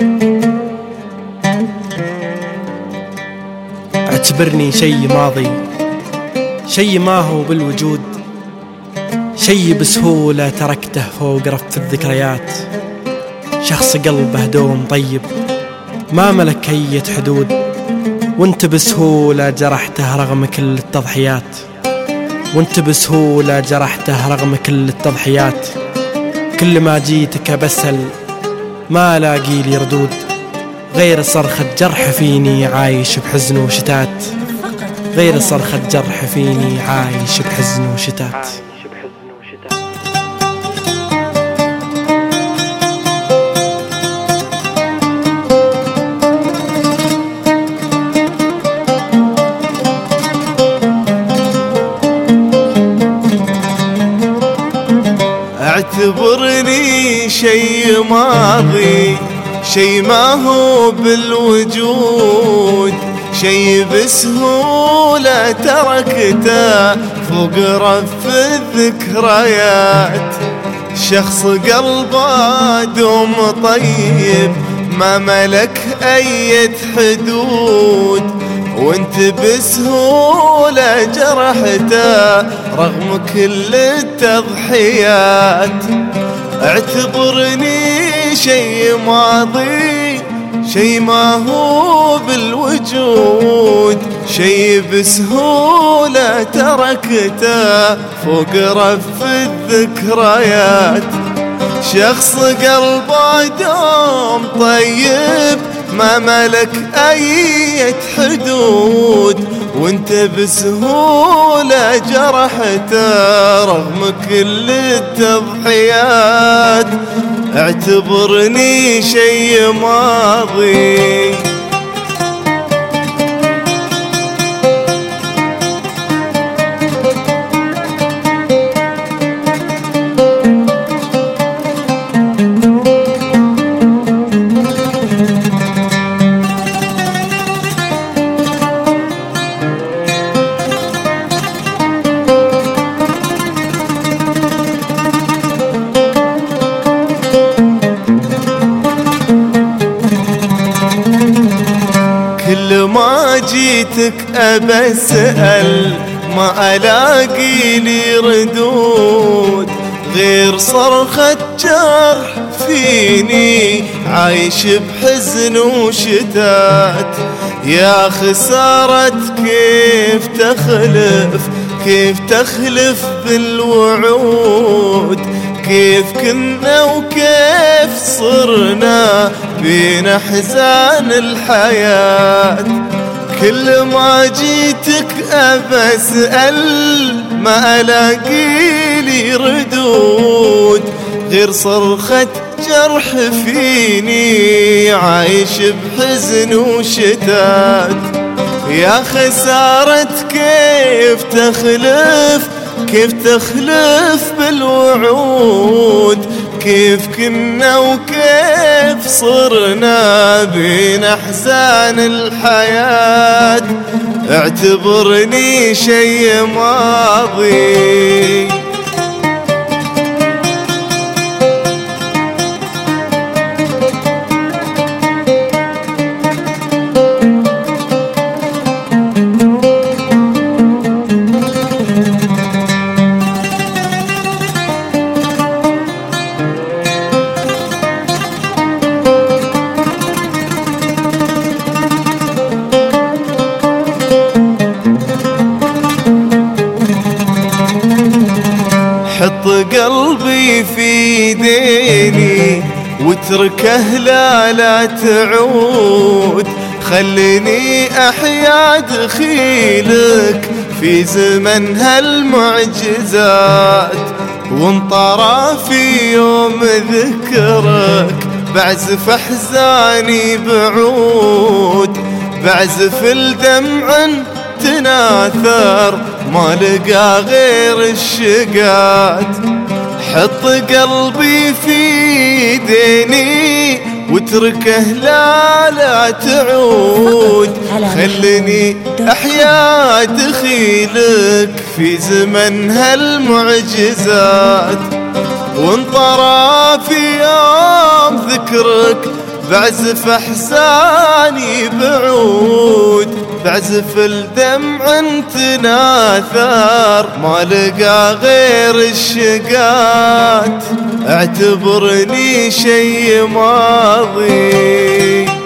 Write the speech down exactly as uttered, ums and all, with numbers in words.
اعتبرني شي ماضي، شي ما هو بالوجود، شي بسهولة تركته فوق رف الذكريات. شخص قلبه دوم طيب ما ملك أي حدود، وانت بسهولة جرحته رغم كل التضحيات، وانت بسهولة جرحته رغم كل التضحيات. كل ما جيتك بسأل ما لاقي لي ردود، غير صرخة جرح فيني عايش بحزن وشتات، غير صرخة جرح فيني عايش بحزن وشتات. اعتبرني شي ماضي، شي ما هو بالوجود، شي بسهولة تركته فوق رف الذكريات. شخص قلبه دوم طيب ما ملك أي حدود، وانت بسهولة جرحته رغم كل التضحيات. اعتبرني شي ماضي، شي ما هو بالوجود، شي بسهولة تركته فوق رف الذكريات. شخص قلبه دوم طيب ما ملك أي حدود، وانت بسهولة جرحته رغم كل التضحيات. اعتبرني شي ماضي. كل ما جيتك أبسأل ما ألاقي لي ردود، غير صرخة جرح فيني عايش بحزن وشتات. يا خسارة كيف تخلف، كيف تخلف بالوعود، كيف كنا وكيف صرنا بين أحزان الحياة. كل ما جيتك أبسأل ما ألاقي لي ردود، غير صرخة جرح فيني عايش بحزن وشتات. يا خسارة كيف تخلف، كيف تخلف بالوعود، كيف كنا وكيف صرنا بين أحزان الحياة. اعتبرني شي ماضي. حط قلبي في ديني واتركه لا لا تعود، خليني أحيا دخيلك في زمن هالمعجزات. وانطرى في يوم ذكرك بعزف أحزاني بعود، بعزف الدمع تناثر ما لقى غير الشقات. حط قلبي في ديني واتركه لا لا تعود، خلني أحيا دخيلك في زمن هالمعجزات. وانطرى في يوم ذكرك بعزف احزاني بعود، بعزف الدمع تناثر، ما لقى غير الشقات، اعتبرني شي ماضي.